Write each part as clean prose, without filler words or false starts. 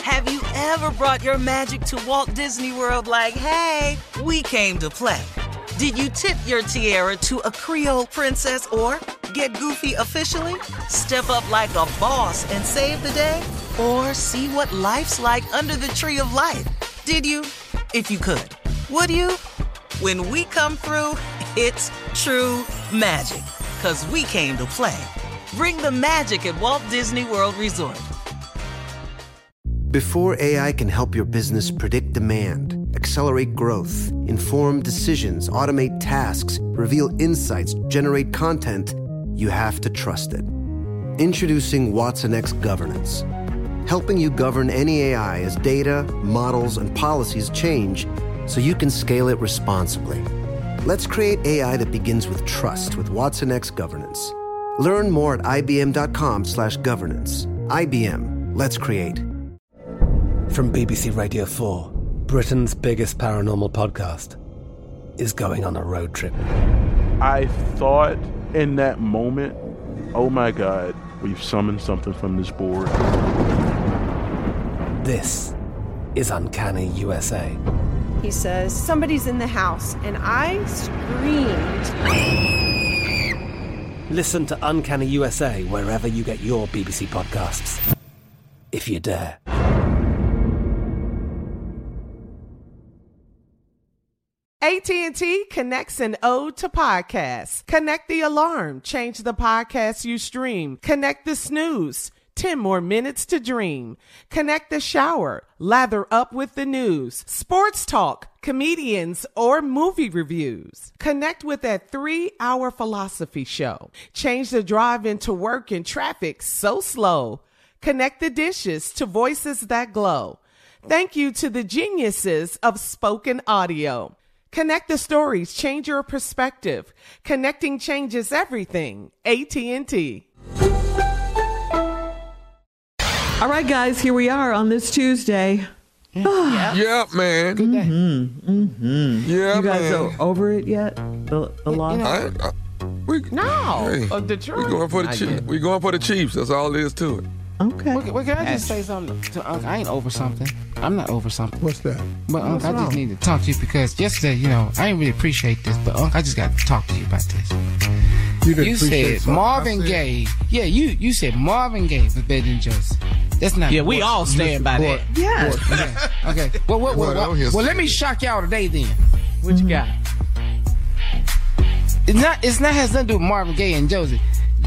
Have you ever brought your magic to Walt Disney World like, hey, we came to play? Did you tip your tiara to a Creole princess or get goofy officially? Step up like a boss and save the day? Or see what life's like under the tree of life? Did you? If you could. Would you? When we come through, it's true magic. 'Cause we came to play. Bring the magic at Walt Disney World Resort. Before AI can help your business predict demand, accelerate growth, inform decisions, automate tasks, reveal insights, generate content, you have to trust it. Introducing watsonx Governance, helping you govern any AI as data, models, and policies change so you can scale it responsibly. Let's create AI that begins with trust with watsonx Governance. Learn more at ibm.com/governance. IBM, let's create. From BBC Radio 4, Britain's biggest paranormal podcast is going on a road trip. I thought in that moment, oh my God, we've summoned something from this board. This is Uncanny USA. He says, somebody's in the house, and I screamed. Listen to Uncanny USA wherever you get your BBC podcasts, if you dare. AT&T connects an ode to podcasts. Connect the alarm. Change the podcast you stream. Connect the snooze. 10 more minutes to dream. Connect the shower. Lather up with the news. Sports talk, comedians, or movie reviews. Connect with that 3-hour philosophy show. Change the drive into work in traffic so slow. Connect the dishes to voices that glow. Thank you to the geniuses of spoken audio. Connect the stories, change your perspective. Connecting changes everything. AT&T. All right, guys, here we are on this Tuesday. Yeah, man. Good day. You guys are over it yet? The loss? Detroit. We going for the Chiefs. That's all there is to it. Okay. Well, can I just say something to Uncle? I ain't over something. I'm not over something. What's that? But Uncle, I just need to talk to you because yesterday, I didn't really appreciate this, but Uncle, I just got to talk to you about this. You said Marvin Gaye. Yeah, you said Marvin Gaye was better than Joseph. That's not. Yeah, we all stand by that. Yeah. Okay. Well, let me shock y'all today then. What you got? It's not has nothing to do with Marvin Gaye and Joseph.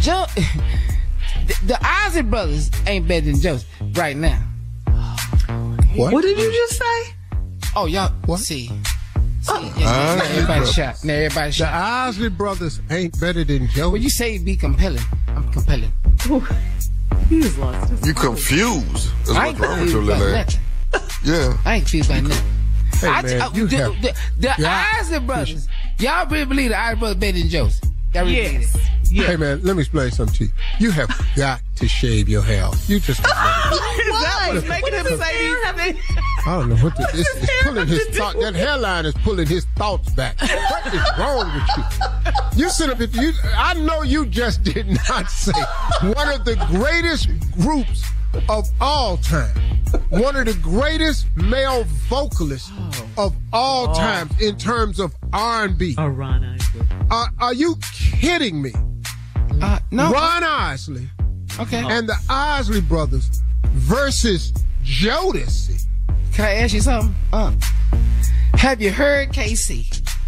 The Isley Brothers ain't better than Joseph right now. What did you just say? Oh, y'all. What? See. Everybody shot. The Isley Brothers ain't better than Joseph. Well, you say be compelling. I'm compelling. He's lost. You confused. That's what's wrong with your little ass. Yeah. I ain't confused by nothing. Hey, the Isley Brothers. Y'all really believe the Isley Brothers better than Joseph? Yes. Hey, man, let me explain something to you. You have got to shave your hair. You just... That was making him say these things. I don't know what this is. It's pulling his thought. That hairline is pulling his thoughts back. What is wrong with you? You sit up. I know you just did not say one of the greatest groups of all time. One of the greatest male vocalists of all time in terms of R&B. Ron Isley. Are you kidding me? No. Ron Isley. Okay. And the Isley Brothers versus Jodeci. Can I ask you something? Have you heard KC?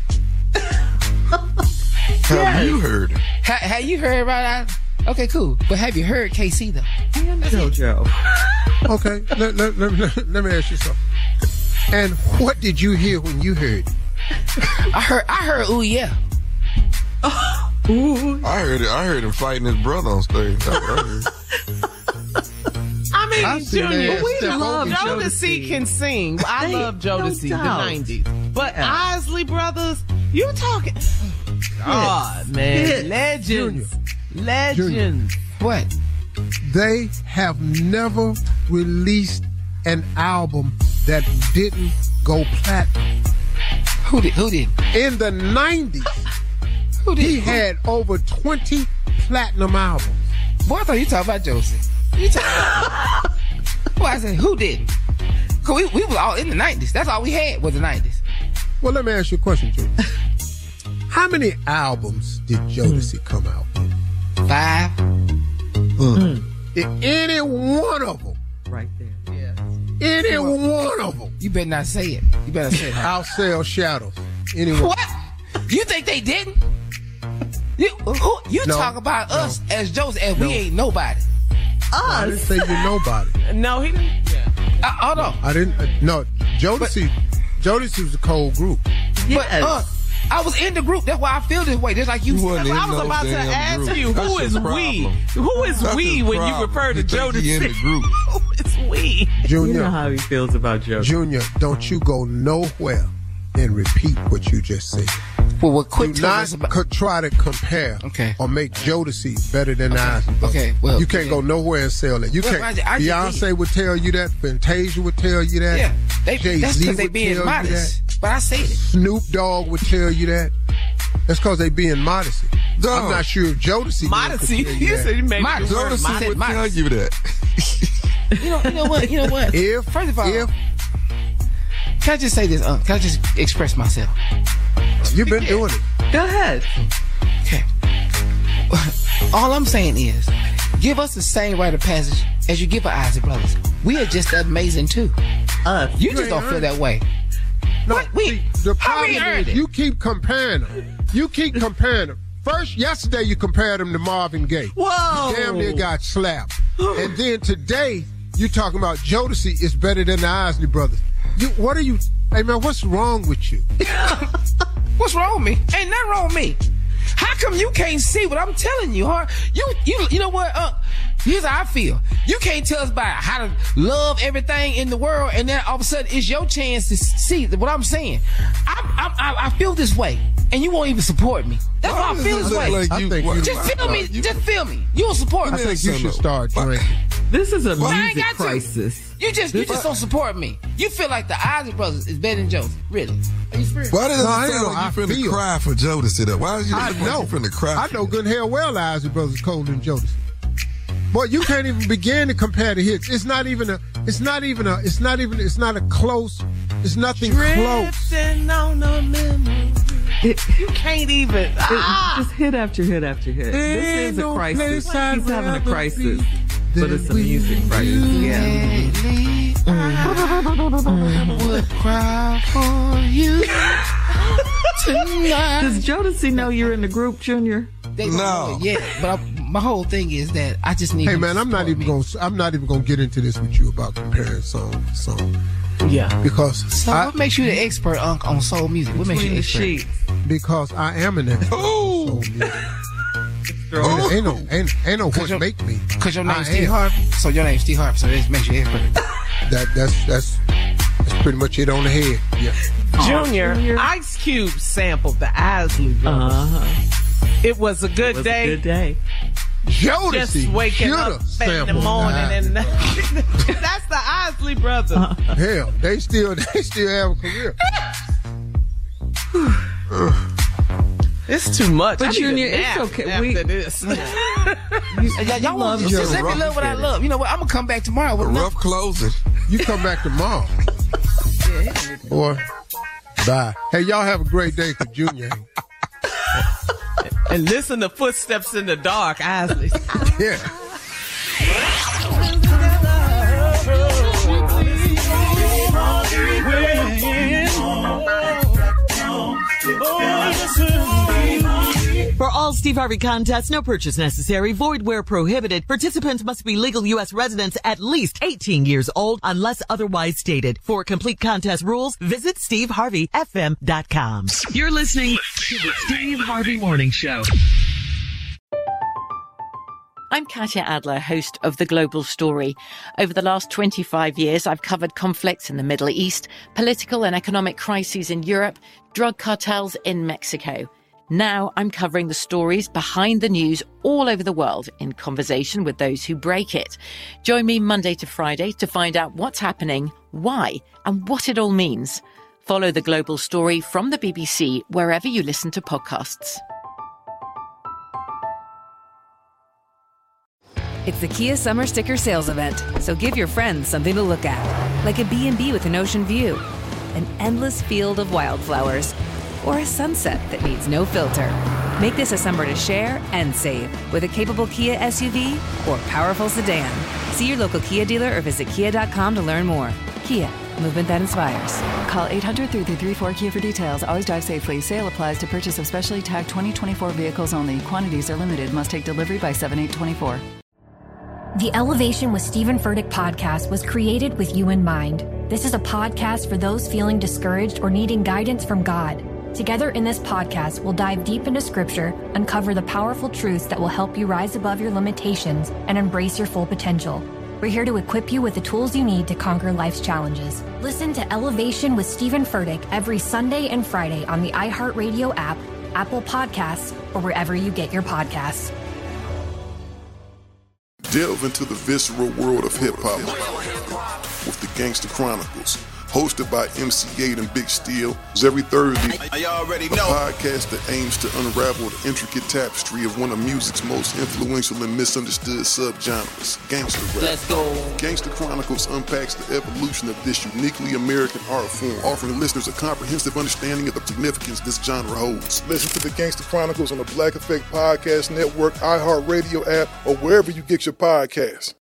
Have you heard? Have you heard about that? Okay, cool. But have you heard KC though? And JoJo. Okay, let me ask you something. And what did you hear when you heard it? I heard ooh yeah. Ooh. I heard him fighting his brother on stage. That's what I heard. I mean, Junior, we love Jodeci can sing. I love Jodeci, the 90s. But Isley Brothers, you talking... God, man. Legends. Legends. What? They have never released an album that didn't go platinum. Who did? In the 90s, he had over 20 platinum albums. Boy, I thought you talking about Joseph. Well, I said, who didn't? Cause we was all in the 90s. That's all we had was the 90s. Well, let me ask you a question, Joe. How many albums did Jodeci come out with? 5. Any one of them. Right there. Yeah. Any one of them. You better not say it. You better say it. Outsell Shadows. Anyone. What? You think they didn't? You No, talk about us as Joseph, and No. we ain't nobody. I didn't say you're nobody. No, he didn't. Hold on. I didn't. No, Jodeci was a cold group. Yes. But I was in the group. That's why I feel this way. Just like you. I was about to ask you, who is we? Who is we when you refer to Jodeci? in the group. Who is we? Junior, You know how he feels about Joe. Junior, don't you go nowhere and repeat what you just said. Well, what quit Do telling not us about. try to compare or make Jodeci better than Isley Brothers. Okay, well, you can't go nowhere and sell that. You Well, can't. I just Beyonce would tell you that. Fantasia would tell you that. Yeah, that's Jay-Z because they would being tell you modest. that. But I said it. Snoop Dogg would tell you that. That's because they being modesty. Dog. I'm not sure if Jodeci Modesty. would tell you You that. said you made Modesty. the word Jodeci modesty. would tell you that. You know what? First of all, can I just say this? Can I just express myself? You've been doing it. Go ahead. Okay. All I'm saying is, give us the same rite of passage as you give our Isley Brothers. We are just that amazing too. You just don't feel that way. No, What? the How we problem earned is it? you keep comparing them. You keep comparing them. First, yesterday you compared them to Marvin Gaye. Whoa. You damn near got slapped. And then today you talking about Jodeci is better than the Isley Brothers. Hey man, what's wrong with you? What's wrong with me? Ain't nothing wrong with me. How come you can't see what I'm telling you, huh? You know what? Here's how I feel. You can't tell us about how to love everything in the world, and then all of a sudden it's your chance to see what I'm saying. I feel this way, and you won't even support me. That's why I feel this way. Just feel me. You'll support me. I think you should start drinking. This is a Well, I ain't music got to. crisis. You just don't support me. You feel like the Isley Brothers is better than Joseph. Really? Are you serious? Why does it I sound know, like you I finna feel. cry for Jodeci though? Why is you I know. finna cry? I know good and hell well the Isley Brothers colder than Jodeci. Boy, you can't even begin to compare the hits. It's not close. It's nothing close. Drifting on a memory. You can't even. Just hit after hit after hit. This is a crisis. He's having a crisis. But it's a music crisis. Yeah. Would cry for you tonight. Does Jodeci know you're in the group, Junior? They don't know it yet, but my whole thing is that I just need. Hey man, I'm not even gonna get into this with you about comparing song to song. Yeah. Because So what makes you the expert on soul music? What makes you the expert? Because I am an expert on soul music. Ain't no what make me. Cause your name's Steve Harvey. So your name's Steve Harvey. So this makes you expert. That's pretty much it on the head. Yeah. Junior, Ice Cube sampled the Isley Brothers. It was a good day. Good day. Jodeci Just waking up in the morning and that's the Isley Brothers. Hell, they still have a career. It's too much. But I need Junior, a nap it's okay. After this. Y'all want just let me love what I love. You know what? I'm gonna come back tomorrow with rough closing. You come back tomorrow. Boy, bye. Hey, y'all have a great day for Junior. And listen to footsteps in the dark, Isley. Yeah. For all Steve Harvey contests, no purchase necessary, void where prohibited. Participants must be legal U.S. residents at least 18 years old unless otherwise stated. For complete contest rules, visit SteveHarveyFM.com. You're listening to the Steve Harvey Morning Show. I'm Katya Adler, host of The Global Story. Over the last 25 years, I've covered conflicts in the Middle East, political and economic crises in Europe, drug cartels in Mexico. Now I'm covering the stories behind the news all over the world in conversation with those who break it. Join me Monday to Friday to find out what's happening, why, and what it all means. Follow The Global Story from the BBC wherever you listen to podcasts. It's the Kia Summer Sticker Sales Event, so give your friends something to look at. like a B&B with an ocean view, an endless field of wildflowers, or a sunset that needs no filter. Make this a summer to share and save with a capable Kia SUV or powerful sedan. See your local Kia dealer or visit kia.com to learn more. Kia, movement that inspires. Call 800-3334-KIA for details. Always drive safely. Sale applies to purchase of specially tagged 2024 vehicles only. Quantities are limited. Must take delivery by 7/8/24. The Elevation with Stephen Furtick podcast was created with you in mind. This is a podcast for those feeling discouraged or needing guidance from God. Together in this podcast, we'll dive deep into Scripture, uncover the powerful truths that will help you rise above your limitations and embrace your full potential. We're here to equip you with the tools you need to conquer life's challenges. Listen to Elevation with Stephen Furtick every Sunday and Friday on the iHeartRadio app, Apple Podcasts, or wherever you get your podcasts. Delve into the visceral world of hip-hop with the Gangsta Chronicles, hosted by MC8 and Big Steel. Every Thursday, a podcast that aims to unravel the intricate tapestry of one of music's most influential and misunderstood subgenres, gangsta rap. Let's go. Gangsta Chronicles unpacks the evolution of this uniquely American art form, offering listeners a comprehensive understanding of the significance this genre holds. Listen to the Gangsta Chronicles on the Black Effect Podcast Network, iHeartRadio app, or wherever you get your podcasts.